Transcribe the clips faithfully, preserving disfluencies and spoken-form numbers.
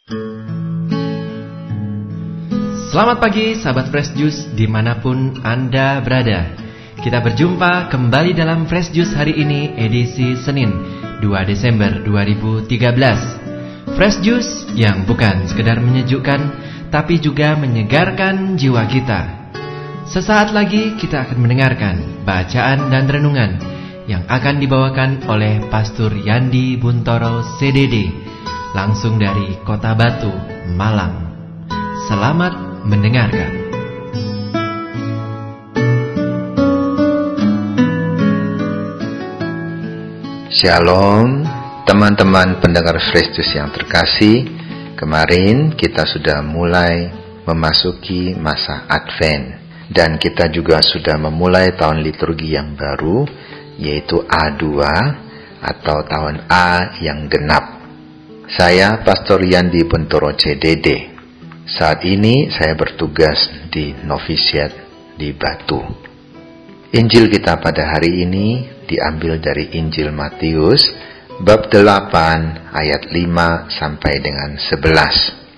Selamat pagi sahabat Fresh Juice dimanapun Anda berada. Kita berjumpa kembali dalam Fresh Juice hari ini edisi Senin dua Desember dua ribu tiga belas. Fresh Juice yang bukan sekedar menyejukkan tapi juga menyegarkan jiwa kita. Sesaat lagi kita akan mendengarkan bacaan dan renungan yang akan dibawakan oleh Pastor Yandi Buntoro C D D langsung dari Kota Batu, Malang. Selamat mendengarkan. Shalom teman-teman pendengar Fresh Juice yang terkasih. Kemarin kita sudah mulai memasuki masa Advent, dan kita juga sudah memulai tahun liturgi yang baru, yaitu A dua atau tahun A yang genap. Saya Pastor Yandi Buntoro C D D. Saat ini saya bertugas di novisiat di Batu. Injil kita pada hari ini diambil dari Injil Matius bab delapan ayat lima sampai dengan sebelas.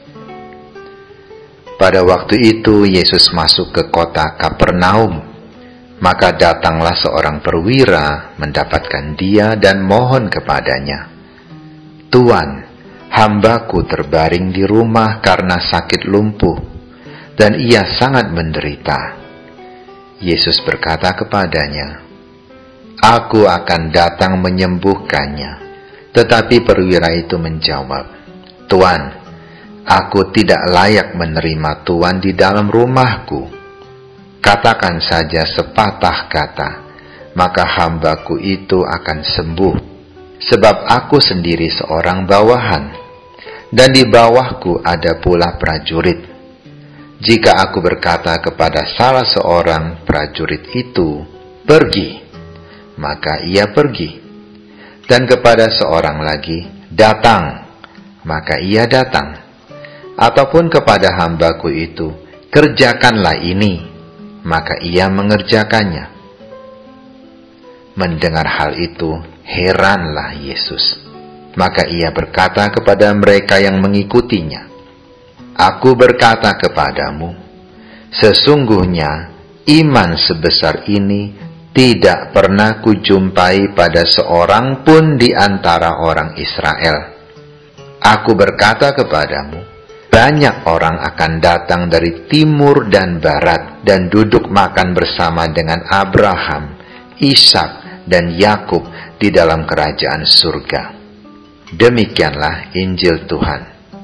Pada waktu itu Yesus masuk ke kota Kapernaum. Maka datanglah seorang perwira mendapatkan dia dan mohon kepadanya, "Tuan, hambaku terbaring di rumah karena sakit lumpuh, dan ia sangat menderita." Yesus berkata kepadanya, "Aku akan datang menyembuhkannya." Tetapi perwira itu menjawab, "Tuan, aku tidak layak menerima Tuan di dalam rumahku. Katakan saja sepatah kata, maka hambaku itu akan sembuh. Sebab aku sendiri seorang bawahan, dan di bawahku ada pula prajurit. Jika aku berkata kepada salah seorang prajurit itu, 'Pergi,' maka ia pergi. Dan kepada seorang lagi, 'Datang,' maka ia datang. Ataupun kepada hambaku itu, 'Kerjakanlah ini,' maka ia mengerjakannya." Mendengar hal itu, heranlah Yesus. Maka ia berkata kepada mereka yang mengikutinya, "Aku berkata kepadamu, sesungguhnya iman sebesar ini tidak pernah kujumpai pada seorang pun di antara orang Israel. Aku berkata kepadamu, banyak orang akan datang dari timur dan barat dan duduk makan bersama dengan Abraham, Ishak, dan Yakub di dalam kerajaan surga." Demikianlah Injil Tuhan.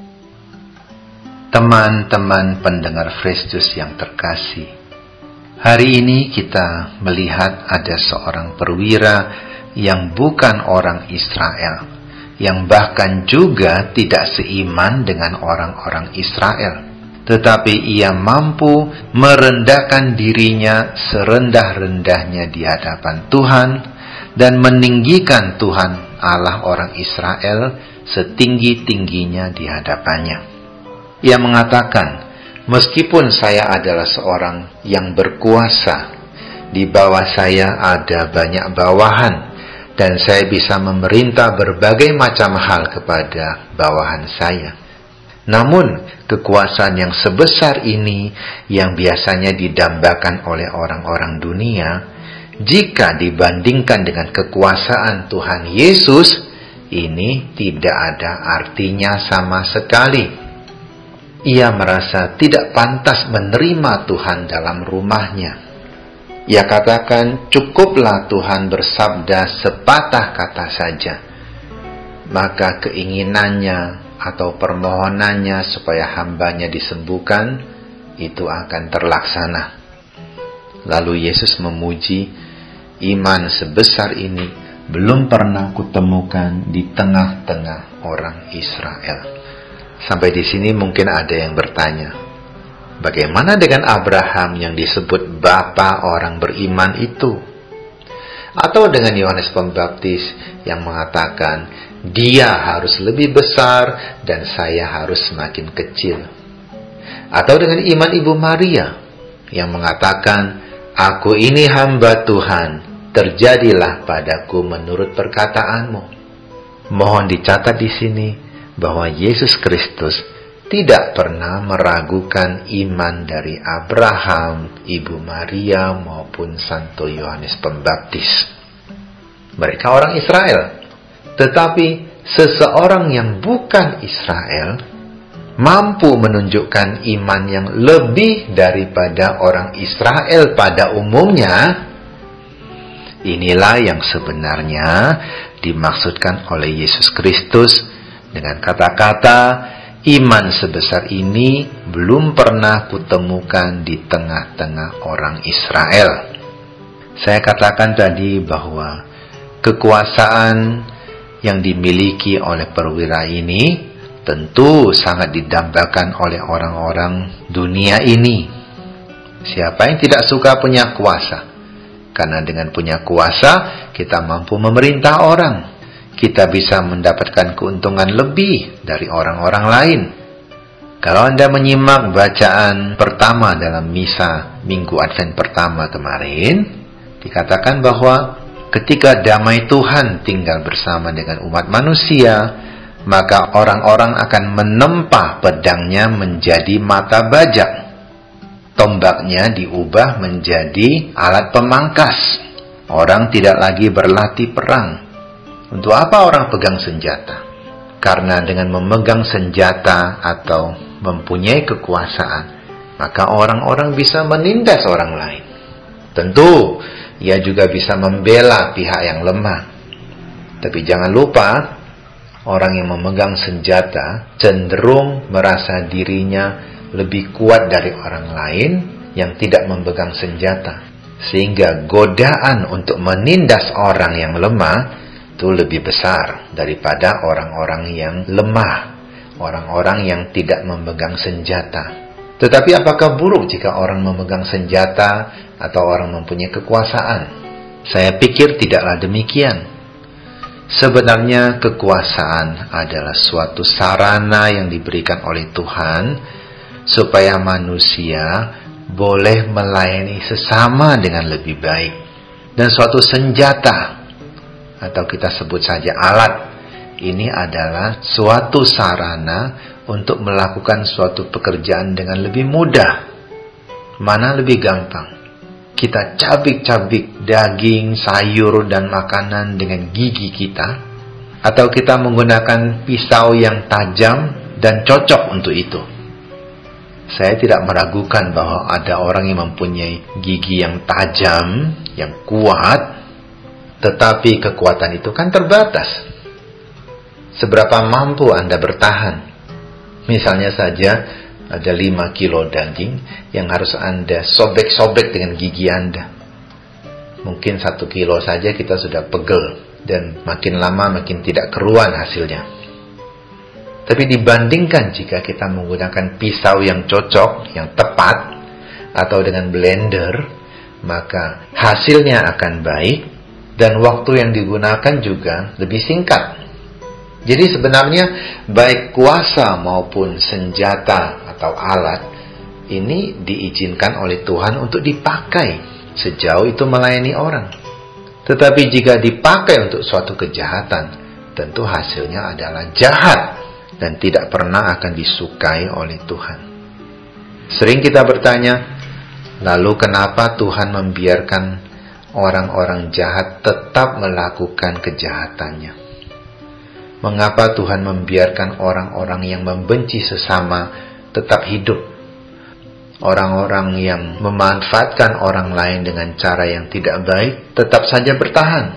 Teman-teman pendengar Fresh Juice yang terkasih, hari ini kita melihat ada seorang perwira yang bukan orang Israel, yang bahkan juga tidak seiman dengan orang-orang Israel, tetapi ia mampu merendahkan dirinya serendah-rendahnya di hadapan Tuhan dan meninggikan Tuhan Allah orang Israel setinggi-tingginya di hadapannya. Ia mengatakan, "Meskipun saya adalah seorang yang berkuasa, di bawah saya ada banyak bawahan, dan saya bisa memerintah berbagai macam hal kepada bawahan saya. Namun, kekuasaan yang sebesar ini yang biasanya didambakan oleh orang-orang dunia, jika dibandingkan dengan kekuasaan Tuhan Yesus, ini tidak ada artinya sama sekali." Ia merasa tidak pantas menerima Tuhan dalam rumahnya. Ia katakan, "Cukuplah Tuhan bersabda sepatah kata saja, maka keinginannya atau permohonannya supaya hambanya disembuhkan itu akan terlaksana." Lalu Yesus memuji, "Iman sebesar ini belum pernah kutemukan di tengah-tengah orang Israel." Sampai di sini mungkin ada yang bertanya, bagaimana dengan Abraham yang disebut bapa orang beriman itu? Atau dengan Yohanes Pembaptis yang mengatakan, "Dia harus lebih besar dan saya harus semakin kecil." Atau dengan iman Ibu Maria yang mengatakan, "Aku ini hamba Tuhan, terjadilah padaku menurut perkataanmu." Mohon dicatat di sini bahwa Yesus Kristus tidak pernah meragukan iman dari Abraham, Ibu Maria, maupun Santo Yohanes Pembaptis. Mereka orang Israel. Tetapi seseorang yang bukan Israel mampu menunjukkan iman yang lebih daripada orang Israel pada umumnya. Inilah yang sebenarnya dimaksudkan oleh Yesus Kristus dengan kata-kata, iman sebesar ini belum pernah kutemukan di tengah-tengah orang Israel. Saya katakan tadi bahwa kekuasaan yang dimiliki oleh perwira ini tentu sangat didambakan oleh orang-orang dunia ini. Siapa yang tidak suka punya kuasa? Karena dengan punya kuasa, kita mampu memerintah orang. Kita bisa mendapatkan keuntungan lebih dari orang-orang lain. Kalau Anda menyimak bacaan pertama dalam misa Minggu Advent pertama kemarin, dikatakan bahwa ketika damai Tuhan tinggal bersama dengan umat manusia, maka orang-orang akan menempa pedangnya menjadi mata bajak. Tombaknya diubah menjadi alat pemangkas. Orang tidak lagi berlatih perang. Untuk apa orang pegang senjata? Karena dengan memegang senjata atau mempunyai kekuasaan, maka orang-orang bisa menindas orang lain. Tentu, ia juga bisa membela pihak yang lemah. Tapi jangan lupa, orang yang memegang senjata cenderung merasa dirinya lebih kuat dari orang lain yang tidak memegang senjata. Sehingga godaan untuk menindas orang yang lemah itu lebih besar daripada orang-orang yang lemah, orang-orang yang tidak memegang senjata. Tetapi apakah buruk jika orang memegang senjata atau orang mempunyai kekuasaan? Saya pikir tidaklah demikian. Sebenarnya kekuasaan adalah suatu sarana yang diberikan oleh Tuhan supaya manusia boleh melayani sesama dengan lebih baik. Dan suatu senjata, atau kita sebut saja alat, ini adalah suatu sarana untuk melakukan suatu pekerjaan dengan lebih mudah. Mana lebih gampang? Kita cabik-cabik daging, sayur, dan makanan dengan gigi kita, atau kita menggunakan pisau yang tajam dan cocok untuk itu? Saya tidak meragukan bahwa ada orang yang mempunyai gigi yang tajam, yang kuat, tetapi kekuatan itu kan terbatas. Seberapa mampu Anda bertahan? Misalnya saja ada lima kilo daging yang harus Anda sobek-sobek dengan gigi Anda. Mungkin satu kilo saja kita sudah pegel, dan makin lama makin tidak keruan hasilnya. Tapi dibandingkan jika kita menggunakan pisau yang cocok, yang tepat, atau dengan blender, maka hasilnya akan baik, dan waktu yang digunakan juga lebih singkat. Jadi sebenarnya baik kuasa maupun senjata atau alat, ini diizinkan oleh Tuhan untuk dipakai sejauh itu melayani orang. Tetapi jika dipakai untuk suatu kejahatan, tentu hasilnya adalah jahat dan tidak pernah akan disukai oleh Tuhan. Sering kita bertanya, lalu kenapa Tuhan membiarkan orang-orang jahat tetap melakukan kejahatannya? Mengapa Tuhan membiarkan orang-orang yang membenci sesama tetap hidup? Orang-orang yang memanfaatkan orang lain dengan cara yang tidak baik tetap saja bertahan.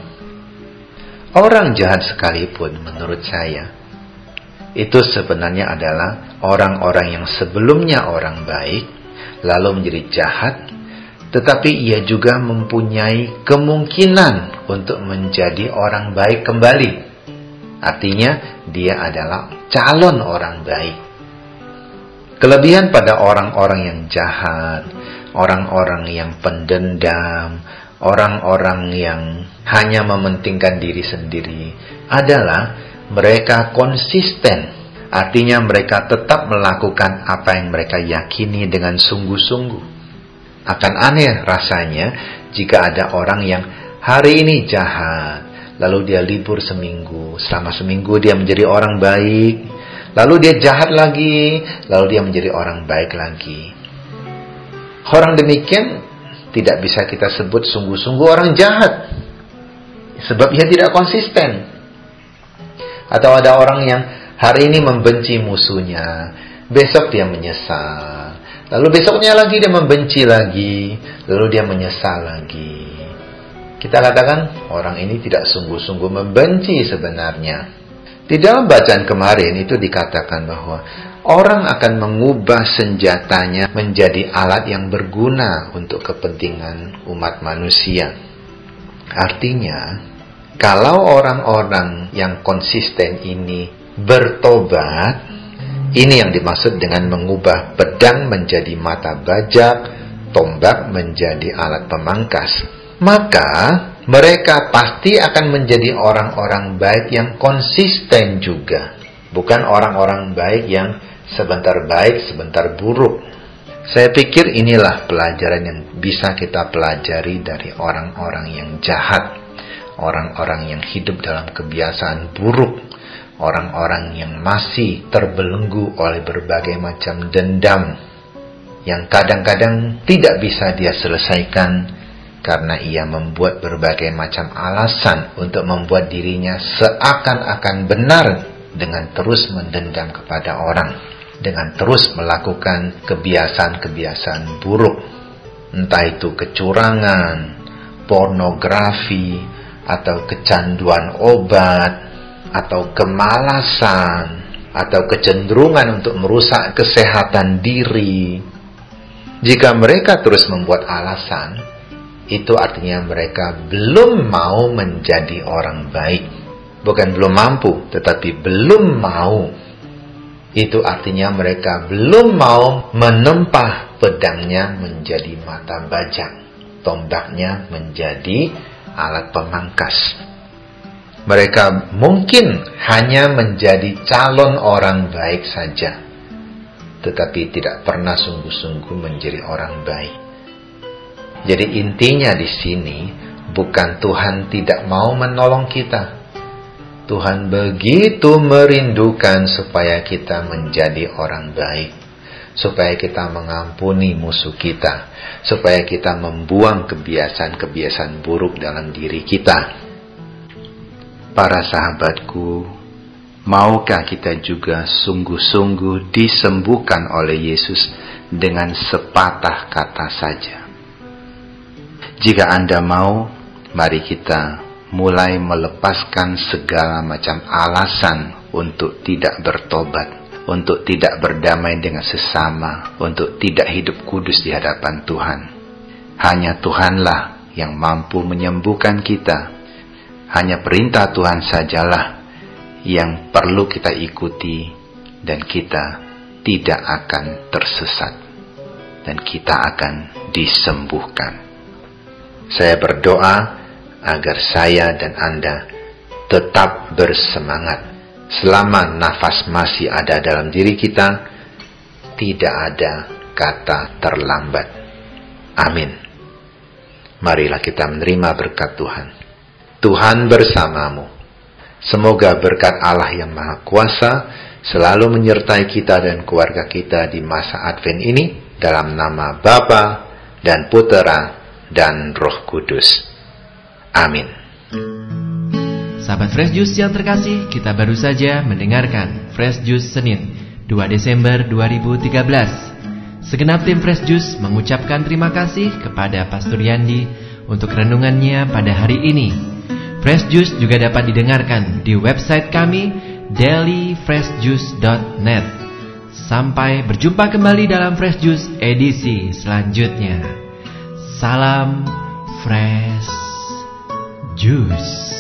Orang jahat sekalipun, menurut saya, itu sebenarnya adalah orang-orang yang sebelumnya orang baik, lalu menjadi jahat, tetapi ia juga mempunyai kemungkinan untuk menjadi orang baik kembali. Artinya, dia adalah calon orang baik. Kelebihan pada orang-orang yang jahat, orang-orang yang pendendam, orang-orang yang hanya mementingkan diri sendiri adalah mereka konsisten. Artinya mereka tetap melakukan apa yang mereka yakini dengan sungguh-sungguh. Akan aneh rasanya jika ada orang yang hari ini jahat, lalu dia libur seminggu. Selama seminggu dia menjadi orang baik, Lalu dia jahat lagi, lalu dia menjadi orang baik lagi. Orang demikian tidak bisa kita sebut sungguh-sungguh orang jahat, sebab ia tidak konsisten. Atau ada orang yang hari ini membenci musuhnya, besok dia menyesal, lalu besoknya lagi dia membenci lagi, lalu dia menyesal lagi. Kita katakan orang ini tidak sungguh-sungguh membenci sebenarnya. Di dalam bacaan kemarin itu dikatakan bahwa orang akan mengubah senjatanya menjadi alat yang berguna untuk kepentingan umat manusia. Artinya, kalau orang-orang yang konsisten ini bertobat, ini yang dimaksud dengan mengubah pedang menjadi mata bajak, tombak menjadi alat pemangkas. Maka mereka pasti akan menjadi orang-orang baik yang konsisten juga. Bukan orang-orang baik yang sebentar baik, sebentar buruk. Saya pikir inilah pelajaran yang bisa kita pelajari dari orang-orang yang jahat. Orang-orang yang hidup dalam kebiasaan buruk. Orang-orang yang masih terbelenggu oleh berbagai macam dendam. Yang kadang-kadang tidak bisa dia selesaikan. Karena ia membuat berbagai macam alasan untuk membuat dirinya seakan-akan benar dengan terus mendendam kepada orang, dengan terus melakukan kebiasaan-kebiasaan buruk, entah itu kecurangan, pornografi, atau kecanduan obat, atau kemalasan, atau kecenderungan untuk merusak kesehatan diri. Jika mereka terus membuat alasan, itu artinya mereka belum mau menjadi orang baik. Bukan belum mampu, tetapi belum mau. Itu artinya mereka belum mau menempah pedangnya menjadi mata bajak, tombaknya menjadi alat pemangkas. Mereka mungkin hanya menjadi calon orang baik saja, tetapi tidak pernah sungguh-sungguh menjadi orang baik. Jadi intinya di sini bukan Tuhan tidak mau menolong kita. Tuhan begitu merindukan supaya kita menjadi orang baik, supaya kita mengampuni musuh kita, supaya kita membuang kebiasaan-kebiasaan buruk dalam diri kita. Para sahabatku, maukah kita juga sungguh-sungguh disembuhkan oleh Yesus dengan sepatah kata saja? Jika Anda mau, mari kita mulai melepaskan segala macam alasan untuk tidak bertobat, untuk tidak berdamai dengan sesama, untuk tidak hidup kudus di hadapan Tuhan. Hanya Tuhanlah yang mampu menyembuhkan kita. Hanya perintah Tuhan sajalah yang perlu kita ikuti, dan kita tidak akan tersesat, dan kita akan disembuhkan. Saya berdoa agar saya dan Anda tetap bersemangat. Selama nafas masih ada dalam diri kita, tidak ada kata terlambat. Amin. Marilah kita menerima berkat Tuhan. Tuhan bersamamu. Semoga berkat Allah yang Maha Kuasa selalu menyertai kita dan keluarga kita di masa Advent ini, dalam nama Bapa dan Putera dan Roh Kudus. Amin. Sahabat Fresh Juice yang terkasih, kita baru saja mendengarkan Fresh Juice Senin dua Desember dua ribu tiga belas. Segenap tim Fresh Juice mengucapkan terima kasih kepada Pastor Yandi untuk renungannya pada hari ini. Fresh Juice juga dapat didengarkan di website kami daily fresh juice dot net. Sampai berjumpa kembali dalam Fresh Juice edisi selanjutnya. Salam Fresh Juice.